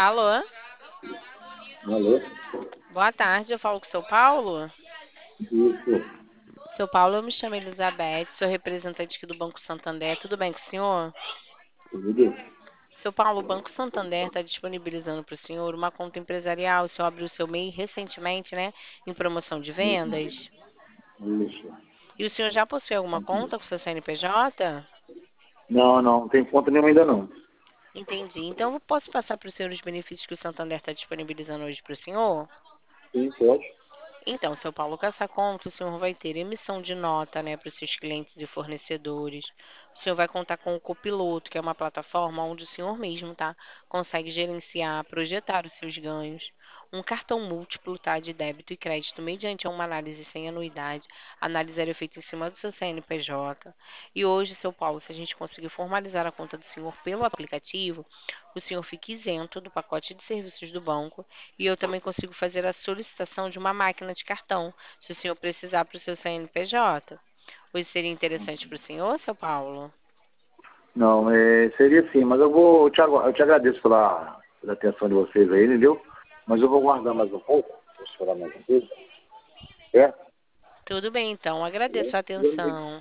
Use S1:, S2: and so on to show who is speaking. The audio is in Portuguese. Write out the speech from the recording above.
S1: Alô?
S2: Alô?
S1: Boa tarde, eu falo com o seu Paulo.
S2: Isso,
S1: Seu Paulo, eu me chamo Elizabeth, sou representante aqui do Banco Santander. Tudo bem com o senhor?
S2: tudo.
S1: Seu Paulo, o Banco Santander está disponibilizando para o senhor uma conta empresarial. O senhor abriu o seu MEI recentemente, né? Em promoção de vendas.
S2: Isso.
S1: E o senhor já possui alguma conta com seu CNPJ?
S2: Não tem conta nenhuma ainda não.
S1: Entendi. Então, eu posso passar para o senhor os benefícios que o Santander está disponibilizando hoje para o senhor?
S2: Sim, pode.
S1: Então, seu Paulo, com essa conta, o senhor vai ter emissão de nota, né, para os seus clientes e fornecedores. O senhor vai contar com o Copiloto, que é uma plataforma onde o senhor mesmo, tá, consegue gerenciar, projetar os seus ganhos. Um cartão múltiplo, tá, de débito e crédito mediante uma análise sem anuidade. A análise era feita em cima do seu CNPJ. E hoje, seu Paulo, se a gente conseguir formalizar a conta do senhor pelo aplicativo, o senhor fica isento do pacote de serviços do banco e eu também consigo fazer a solicitação de uma máquina de cartão, se o senhor precisar para o seu CNPJ. Hoje seria interessante para o senhor, seu Paulo?
S2: Não, seria sim, mas eu te agradeço pela atenção de vocês aí, entendeu? Mas eu vou guardar mais um pouco, vou esperar mais um pouco, certo?
S1: Tudo bem, então.
S2: Tá bom?
S1: Agradeço a atenção.